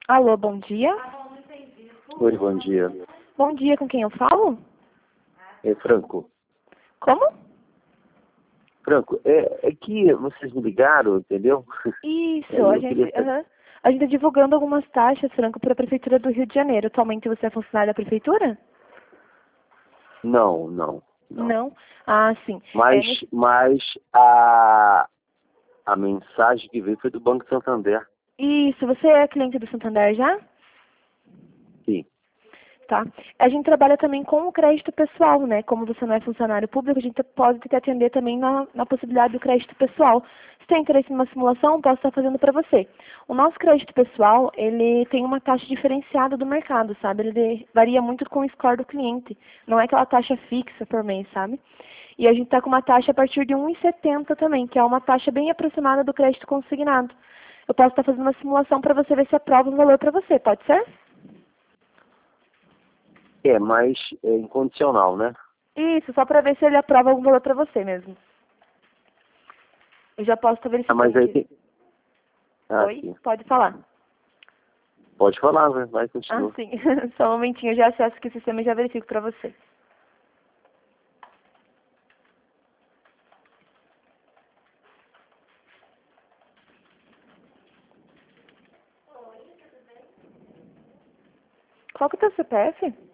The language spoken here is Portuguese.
Alô, bom dia. Oi, bom dia. Bom dia, com quem eu falo? É Franco. Como? Franco, é que vocês me ligaram, entendeu? Isso, Aí a eu gente, queria saber. a gente está divulgando algumas taxas, Franco, para a Prefeitura do Rio de Janeiro. Atualmente você é funcionário da Prefeitura? Não. Não? Ah, sim. Mas a mensagem que veio foi do Banco Santander. Isso, você é cliente do Santander já? Sim. Tá. A gente trabalha também com o crédito pessoal, né? Como você não é funcionário público, a gente pode te atender também na possibilidade do crédito pessoal. Se tem interesse numa simulação, posso estar fazendo para você. O nosso crédito pessoal, ele tem uma taxa diferenciada do mercado, sabe? Ele varia muito com o score do cliente. Não é aquela taxa fixa por mês, sabe? E a gente está com uma taxa a partir de 1,70 também, que é uma taxa bem aproximada do crédito consignado. Eu posso estar fazendo uma simulação para você ver se aprova o valor para você, pode ser? Mas é incondicional, né? Isso, só para ver se ele aprova algum valor para você mesmo. Eu já posso estar Mas verificando aí aqui. tem... Oi? Sim. Pode falar. Pode falar, né? Vai, Ah, continua. sim. Só um momentinho, eu já acesso aqui o sistema e já verifico para você. Qual que é o teu CPF?